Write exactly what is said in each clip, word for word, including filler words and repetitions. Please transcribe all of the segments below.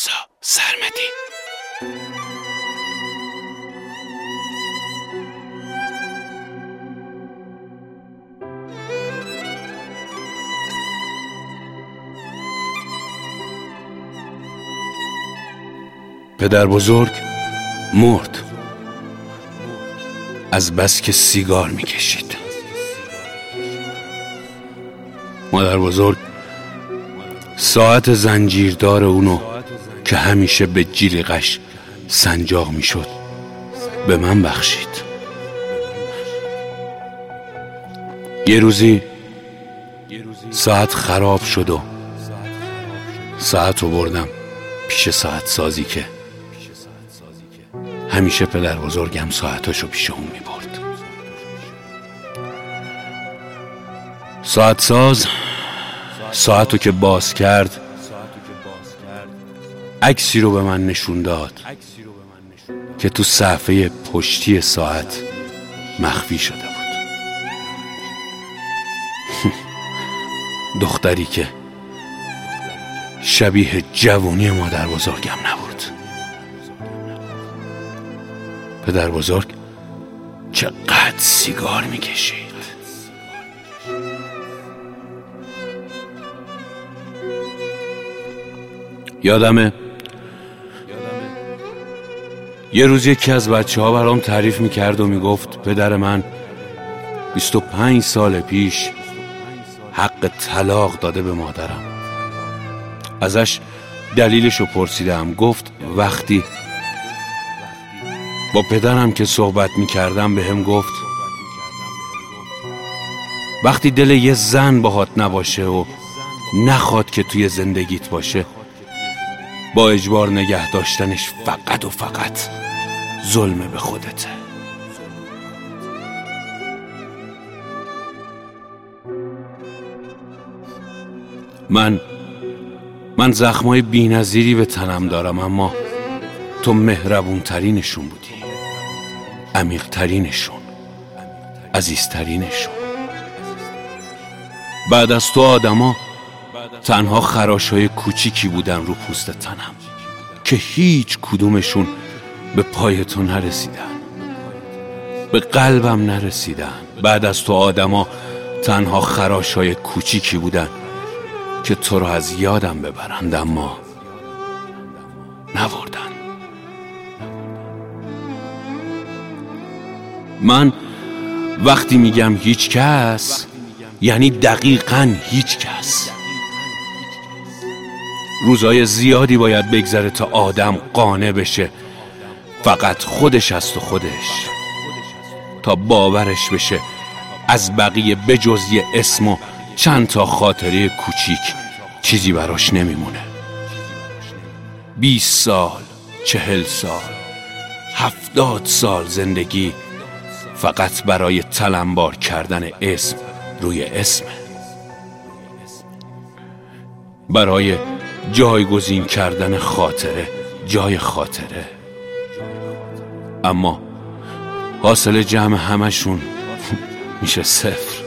رضا سرمدی. پدر بزرگ مرد از بس که سیگار میکشید. مادر بزرگ ساعت زنجیردار اونو که همیشه به جیرقش سنجاق میشد به من بخشید. یه روزی ساعت خراب شد و ساعت رو بردم پیش ساعت سازی که همیشه پدر بزرگم ساعتاشو پیش اون می برد. ساعت ساز ساعتو که باز کرد عکسی رو به من نشون داد که تو صفحه پشتی ساعت مخفی شده بود. دختری که شبیه جوونی مادر بزرگم نبود. پدر بزرگ چقدر سیگار میکشید. یادمه یه روز یکی از بچه ها برام تعریف میکرد و میگفت پدر من بیست و پنج سال پیش حق طلاق داده به مادرم. ازش دلیلشو پرسیدم. گفت وقتی با پدرم که صحبت میکردم به هم گفت وقتی دل یه زن باهات نباشه و نخواد که توی زندگیت باشه با اجبار نگه داشتنش فقط و فقط ظلمه به خودته. من من زخمای بی‌نظیری به تنم دارم اما تو مهربون ترینشون بودی، عمیق ترینشون، عزیز ترینشون. بعد از تو آدما تنها خراشای کوچیکی بودن رو پوست تنم که هیچ کدومشون به پای تو نرسیدن، به قلبم نرسیدن. بعد از تو آدما تنها خراشای کوچیکی بودن که تو رو از یادم ببرند اما نبردن. من وقتی میگم هیچ کس یعنی دقیقاً هیچ کس. روزای زیادی باید بگذره تا آدم قانع بشه فقط خودش است و خودش، تا باورش بشه از بقیه بجز یه اسم و چند تا خاطره کوچیک چیزی براش نمیمونه. بیست سال، چهل سال، هفتاد سال زندگی فقط برای تلمبار کردن اسم روی اسم، برای جایگزین کردن خاطره جای خاطره. اما حاصل جمع همشون میشه صفر.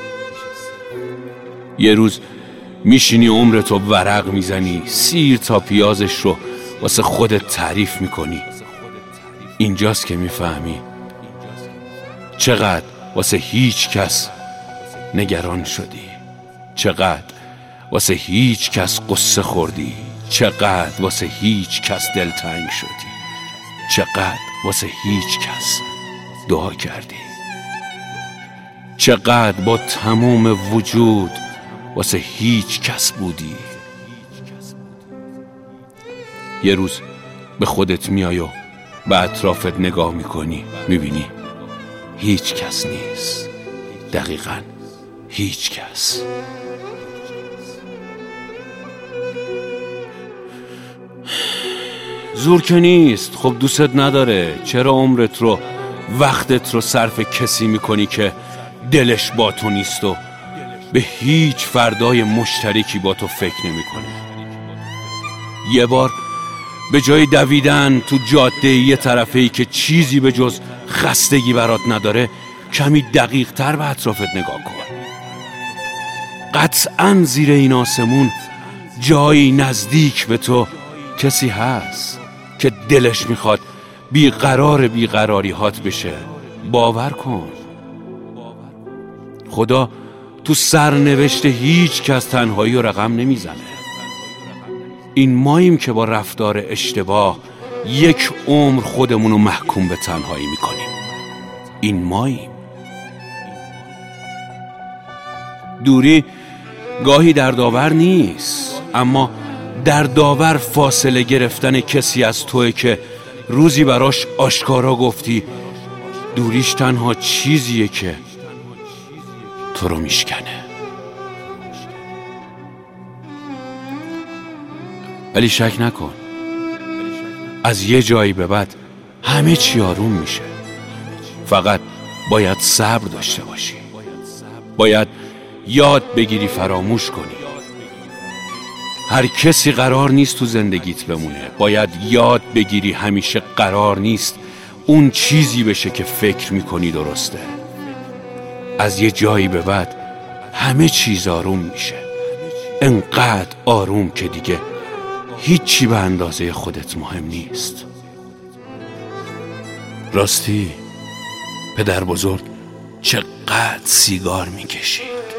یه روز میشینی عمرتو ورق میزنی، سیر تا پیازش رو واسه خودت تعریف میکنی. اینجاست که میفهمی چقدر واسه هیچ کس نگران شدی، چقدر واسه هیچ کس قصه خوردی، چقدر واسه هیچ کس دلتنگ شدی، چقدر واسه هیچ کس دعا کردی، چقدر با تمام وجود واسه هیچ کس بودی. یه روز به خودت میای و به اطرافت نگاه میکنی، میبینی هیچ کس نیست، دقیقاً هیچ کس. زور که نیست، خب دوستت نداره. چرا عمرت رو وقتت رو صرف کسی میکنی که دلش با تو نیست و به هیچ فردای مشترکی با تو فکر نمیکنه؟ یه بار به جای دویدن تو جاده یه طرفی که چیزی به جز خستگی برات نداره کمی دقیق تر به اطرافت نگاه کن. قطعاً زیر این آسمون جایی نزدیک به تو کسی هست که دلش میخواد بیقرار بیقراری هات بشه. باور کن خدا تو سرنوشت هیچ کس تنهایی و رقم نمیزنه. این ماییم که با رفتار اشتباه یک عمر خودمونو محکوم به تنهایی میکنیم. این ماییم. دوری گاهی دردآور نیست، اما دردآور فاصله گرفتن کسی از توئه که روزی براش آشکارا گفتی دوریش تنها چیزیه که تو رو میشکنه. ولی شک نکن، از یه جایی به بعد همه چی آروم میشه. فقط باید صبر داشته باشی. باید یاد بگیری فراموش کنی. هر کسی قرار نیست تو زندگیت بمونه. باید یاد بگیری همیشه قرار نیست اون چیزی بشه که فکر میکنی درسته. از یه جایی به بعد همه چیز آروم میشه. انقدر آروم که دیگه هیچی به اندازه خودت مهم نیست. راستی پدر بزرگ چقدر سیگار میکشید.